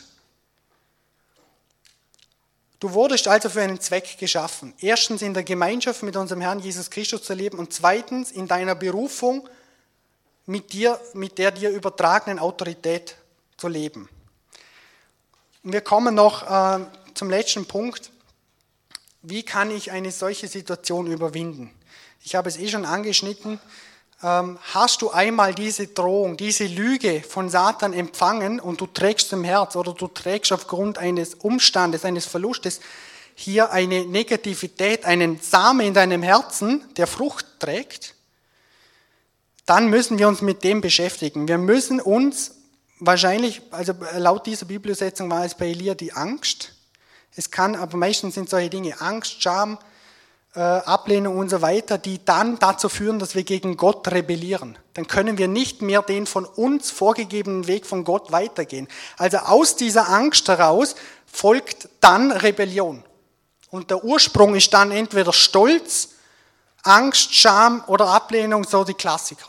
Du wurdest also für einen Zweck geschaffen. Erstens in der Gemeinschaft mit unserem Herrn Jesus Christus zu leben und zweitens in deiner Berufung mit der dir übertragenen Autorität zu leben. Und wir kommen noch zum letzten Punkt. Wie kann ich eine solche Situation überwinden? Ich habe es schon angeschnitten. Hast du einmal diese Drohung, diese Lüge von Satan empfangen und du trägst im Herz oder du trägst aufgrund eines Umstandes, eines Verlustes hier eine Negativität, einen Samen in deinem Herzen, der Frucht trägt, dann müssen wir uns mit dem beschäftigen. Wir müssen uns wahrscheinlich, also laut dieser Bibelübersetzung war es bei Elia die Angst. Es kann, aber meistens sind solche Dinge Angst, Scham, Ablehnung und so weiter, die dann dazu führen, dass wir gegen Gott rebellieren. Dann können wir nicht mehr den von uns vorgegebenen Weg von Gott weitergehen. Also aus dieser Angst heraus folgt dann Rebellion. Und der Ursprung ist dann entweder Stolz, Angst, Scham oder Ablehnung, so die Klassiker.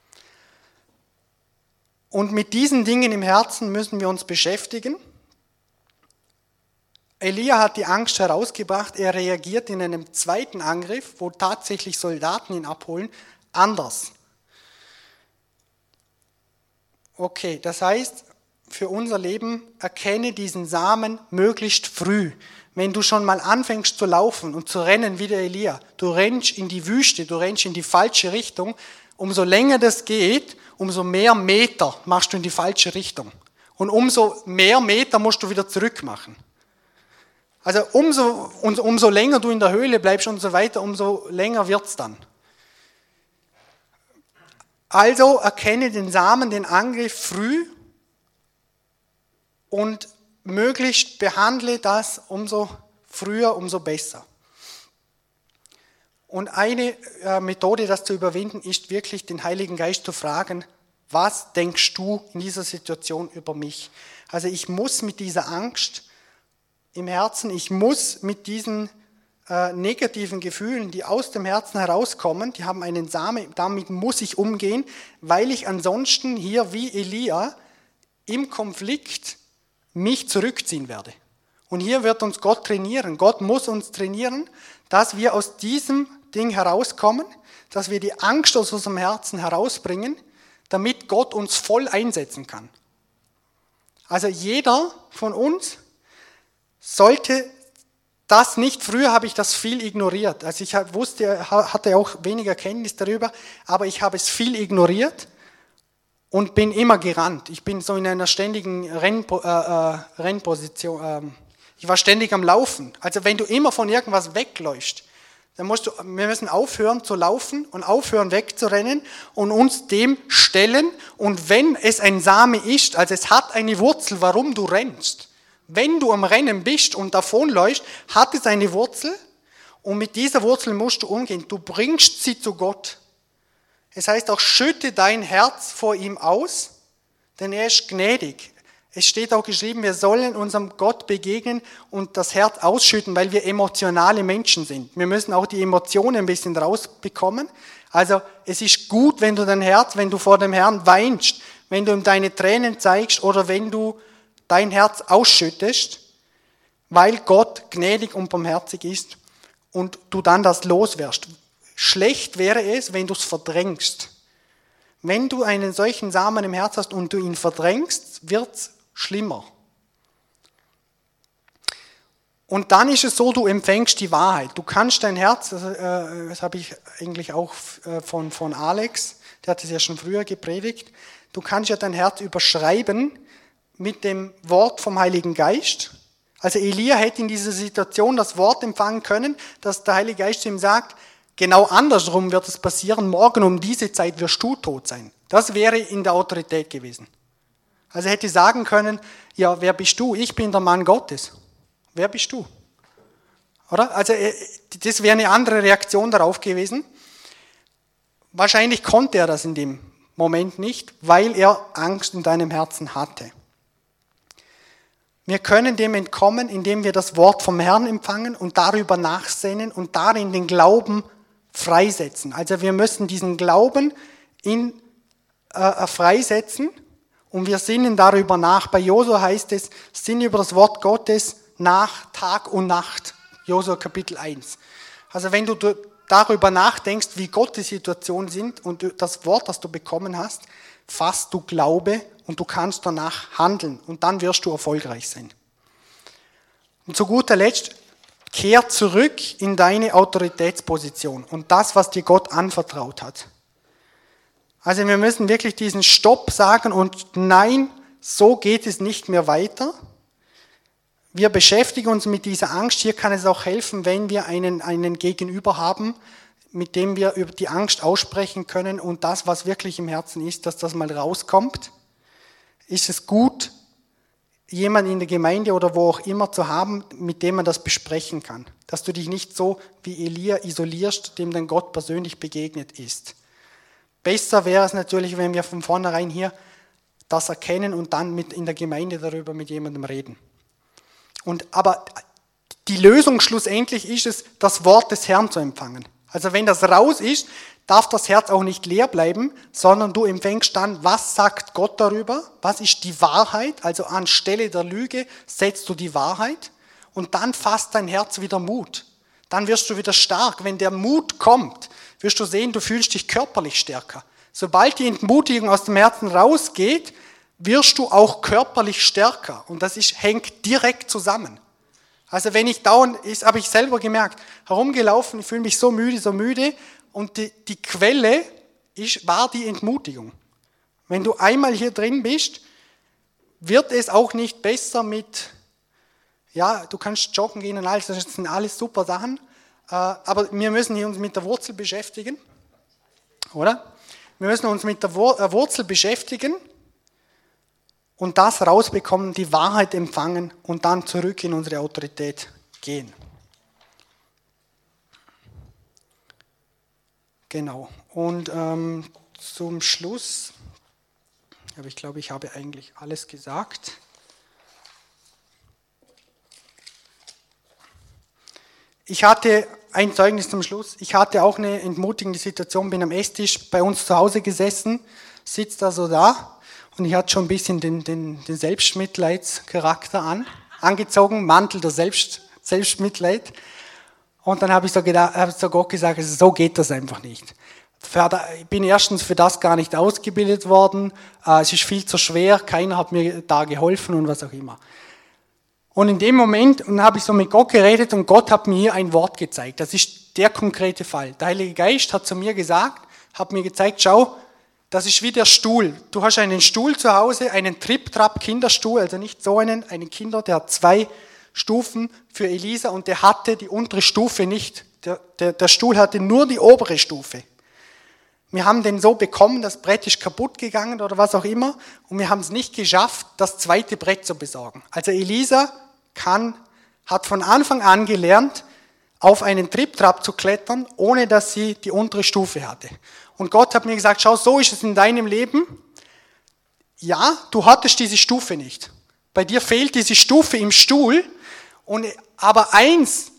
Und mit diesen Dingen im Herzen müssen wir uns beschäftigen. Elia hat die Angst herausgebracht, er reagiert in einem zweiten Angriff, wo tatsächlich Soldaten ihn abholen, anders. Okay, das heißt, für unser Leben erkenne diesen Samen möglichst früh. Wenn du schon mal anfängst zu laufen und zu rennen wie der Elia, du rennst in die Wüste, du rennst in die falsche Richtung, umso länger das geht, umso mehr Meter machst du in die falsche Richtung. Und umso mehr Meter musst du wieder zurück machen. Also umso länger du in der Höhle bleibst und so weiter, umso länger wird es dann. Also erkenne den Samen, den Angriff früh und möglichst behandle das umso früher, umso besser. Und eine Methode, das zu überwinden, ist wirklich den Heiligen Geist zu fragen, was denkst du in dieser Situation über mich? Also ich muss mit dieser Angst im Herzen, ich muss mit diesen negativen Gefühlen, die aus dem Herzen herauskommen, die haben einen Samen, damit muss ich umgehen, weil ich ansonsten hier wie Elia im Konflikt mich zurückziehen werde. Und hier wird uns Gott trainieren. Gott muss uns trainieren, dass wir aus diesem Ding herauskommen, dass wir die Angst aus unserem Herzen herausbringen, damit Gott uns voll einsetzen kann. Also jeder von uns sollte das nicht, früher habe ich das viel ignoriert. Also ich hatte auch weniger Kenntnis darüber, aber ich habe es viel ignoriert und bin immer gerannt. Ich bin so in einer ständigen Rennposition. Ich war ständig am Laufen. Also wenn du immer von irgendwas wegläufst, dann wir müssen aufhören zu laufen und aufhören wegzurennen und uns dem stellen. Und wenn es ein Same ist, also es hat eine Wurzel, warum du rennst. Wenn du am Rennen bist und davonläufst, hat es eine Wurzel und mit dieser Wurzel musst du umgehen. Du bringst sie zu Gott. Es heißt auch, schütte dein Herz vor ihm aus, denn er ist gnädig. Es steht auch geschrieben, wir sollen unserem Gott begegnen und das Herz ausschütten, weil wir emotionale Menschen sind. Wir müssen auch die Emotionen ein bisschen rausbekommen. Also es ist gut, wenn du dein Herz, wenn du vor dem Herrn weinst, wenn du ihm deine Tränen zeigst oder wenn du dein Herz ausschüttest, weil Gott gnädig und barmherzig ist und du dann das loswirst. schlecht wäre es, wenn du es verdrängst. Wenn du einen solchen Samen im Herz hast und du ihn verdrängst, wird es schlimmer. Und dann ist es so, du empfängst die Wahrheit. Du kannst dein Herz, das habe ich eigentlich auch von Alex, der hat es ja schon früher gepredigt, du kannst ja dein Herz überschreiben mit dem Wort vom Heiligen Geist. Also Elia hätte in dieser Situation das Wort empfangen können, dass der Heilige Geist ihm sagt, genau andersrum wird es passieren, morgen um diese Zeit wirst du tot sein. Das wäre in der Autorität gewesen. Also er hätte sagen können, ja, wer bist du? Ich bin der Mann Gottes. Wer bist du? Oder? Also das wäre eine andere Reaktion darauf gewesen. Wahrscheinlich konnte er das in dem Moment nicht, weil er Angst in deinem Herzen hatte. Wir können dem entkommen, indem wir das Wort vom Herrn empfangen und darüber nachsinnen und darin den Glauben freisetzen. Also wir müssen diesen Glauben freisetzen und wir sinnen darüber nach. Bei Josua heißt es, sinne über das Wort Gottes nach Tag und Nacht. Josua Kapitel 1. Also wenn du darüber nachdenkst, wie Gottes Situationen sind und das Wort, das du bekommen hast, fasst du Glaube und du kannst danach handeln und dann wirst du erfolgreich sein. Und zu guter Letzt, kehr zurück in deine Autoritätsposition und das, was dir Gott anvertraut hat. Also wir müssen wirklich diesen Stopp sagen und nein, so geht es nicht mehr weiter. Wir beschäftigen uns mit dieser Angst. Hier kann es auch helfen, wenn wir einen Gegenüber haben, mit dem wir über die Angst aussprechen können und das, was wirklich im Herzen ist, dass das mal rauskommt. Ist es gut, jemanden in der Gemeinde oder wo auch immer zu haben, mit dem man das besprechen kann. Dass du dich nicht so wie Elia isolierst, dem dann Gott persönlich begegnet ist. Besser wäre es natürlich, wenn wir von vornherein hier das erkennen und dann in der Gemeinde darüber mit jemandem reden. Aber die Lösung schlussendlich ist es, das Wort des Herrn zu empfangen. Also wenn das raus ist, darf das Herz auch nicht leer bleiben, sondern du empfängst dann, was sagt Gott darüber, was ist die Wahrheit, also anstelle der Lüge setzt du die Wahrheit und dann fasst dein Herz wieder Mut. Dann wirst du wieder stark. Wenn der Mut kommt, wirst du sehen, du fühlst dich körperlich stärker. Sobald die Entmutigung aus dem Herzen rausgeht, wirst du auch körperlich stärker. Und das hängt direkt zusammen. Also wenn ich dauernd, habe ich selber gemerkt, herumgelaufen, ich fühle mich so müde. Und die Quelle war die Entmutigung. Wenn du einmal hier drin bist, wird es auch nicht besser mit, ja, du kannst joggen gehen und alles, das sind alles super Sachen. Aber wir müssen uns mit der Wurzel beschäftigen. Oder? Wir müssen uns mit der Wurzel beschäftigen. Und das rausbekommen, die Wahrheit empfangen und dann zurück in unsere Autorität gehen. Genau. Und zum Schluss, aber ich glaube, ich habe eigentlich alles gesagt. Ich hatte ein Zeugnis zum Schluss. Ich hatte auch eine entmutigende Situation, bin am Esstisch bei uns zu Hause gesessen, sitze da so da. Und ich hatte schon ein bisschen den Selbstmitleidscharakter angezogen, Mantel der Selbstmitleid. Und dann habe ich zu Gott gesagt, also so geht das einfach nicht. Ich bin erstens für das gar nicht ausgebildet worden, es ist viel zu schwer, keiner hat mir da geholfen und was auch immer. Und in dem Moment habe ich so mit Gott geredet und Gott hat mir hier ein Wort gezeigt. Das ist der konkrete Fall. Der Heilige Geist hat zu mir gesagt, hat mir gezeigt, schau, das ist wie der Stuhl. Du hast einen Stuhl zu Hause, einen Trip-Trap-Kinderstuhl, also nicht so einen Kinder, der hat 2 Stufen für Elisa und der hatte die untere Stufe nicht. Der Stuhl hatte nur die obere Stufe. Wir haben den so bekommen, das Brett ist kaputt gegangen oder was auch immer und wir haben es nicht geschafft, das zweite Brett zu besorgen. Also Elisa hat von Anfang an gelernt, auf einen Trip-Trap zu klettern, ohne dass sie die untere Stufe hatte. Und Gott hat mir gesagt, schau, so ist es in deinem Leben. Ja, du hattest diese Stufe nicht. Bei dir fehlt diese Stufe im Stuhl. Aber eins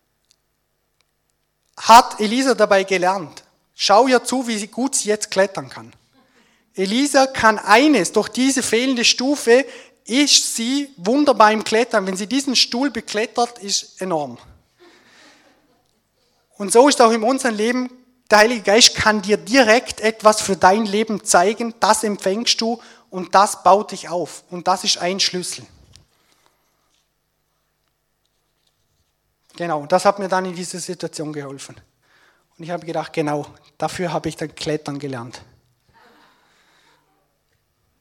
hat Elisa dabei gelernt. Schau ihr zu, wie gut sie jetzt klettern kann. Elisa kann eines, durch diese fehlende Stufe ist sie wunderbar im Klettern. Wenn sie diesen Stuhl beklettert, ist enorm. Und so ist auch in unserem Leben, der Heilige Geist kann dir direkt etwas für dein Leben zeigen, das empfängst du und das baut dich auf. Und das ist ein Schlüssel. Genau, das hat mir dann in dieser Situation geholfen. Und ich habe gedacht, genau, dafür habe ich dann Klettern gelernt.